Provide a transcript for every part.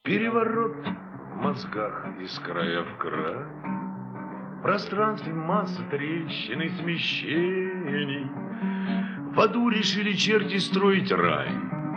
Переворот в мозгах из края в край, в пространстве масса трещин и смещений. В аду решили черти строить рай,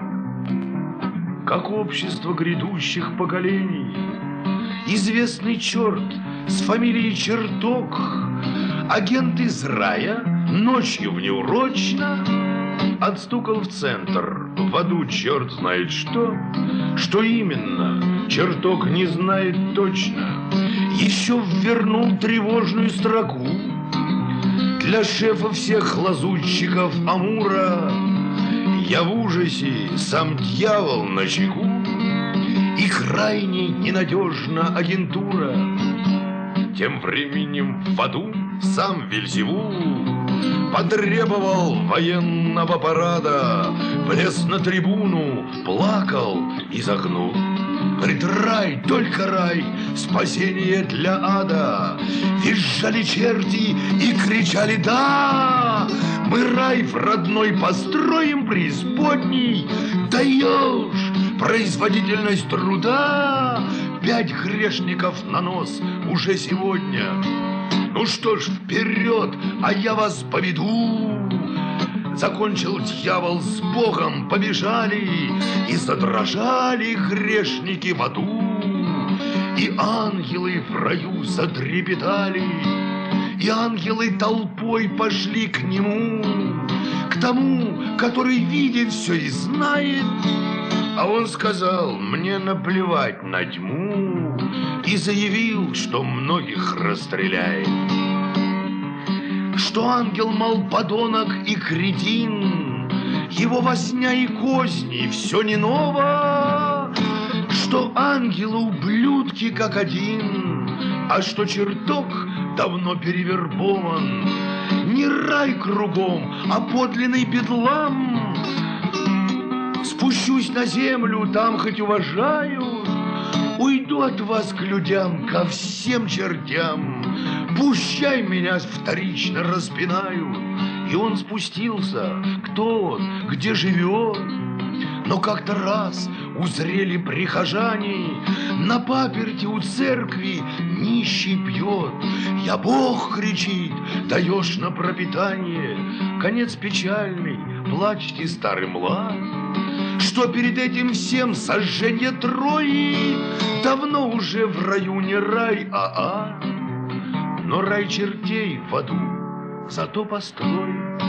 как общество грядущих поколений. Известный черт с фамилией Черток, агент из рая, ночью внеурочно отстукал в центр. В аду черт знает что именно, Черток не знает точно. Еще ввернул тревожную строку для шефа всех лазутчиков Амура. Я в ужасе, сам дьявол начеку, и крайне ненадежна агентура. Тем временем в аду сам Вельзевул потребовал военного парада, влез на трибуну, плакал и загнул. Говорит: рай, только рай, спасение для ада. Визжали черти и кричали: да, мы рай в родной построим преисподней. Даешь производительность труда, 5 грешников на нос уже сегодня. Ну что ж, вперед, а я вас поведу. Закончил дьявол с Богом, побежали, и задрожали грешники в аду. И ангелы в раю затрепетали, и ангелы толпой пошли к нему, к тому, который видит все и знает. А он сказал: мне наплевать на тьму, и заявил, что многих расстреляет. Что ангел, мол, подонок и кретин, его возня и козни все не ново. Что ангелы ублюдки как один, а что черток давно перевербован. Не рай кругом, а подлинный бедлам. Спущусь на землю, там хоть уважают, уйду от вас к людям, ко всем чертям. Пущай меня вторично распинают. И он спустился. Кто он? Где живет? Но как-то раз узрели прихожане, на паперти у церкви нищий пьет. Я Бог, кричит, даешь на пропитание. Конец печальный, плачьте, старый млад, что перед этим всем сожжение Трои. Давно уже в раю не рай, а ад, но рай чертей в аду зато построен.